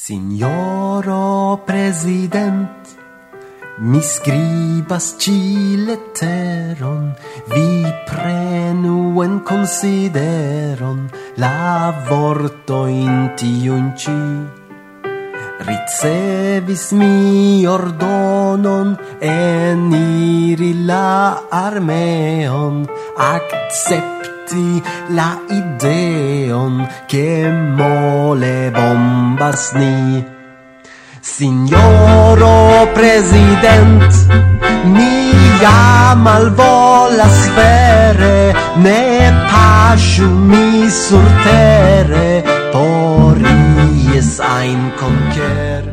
Signoro President, mi skribas ci letteron, vi prenu en consideron la vortojn tiujn ĉi. Ricevis mi ordonon eniri la armeon, accepti la ideon che mole bombas ni. Signoro President, mi ja malvolas vere, ne paŝu mi surtere por ies ein conquer.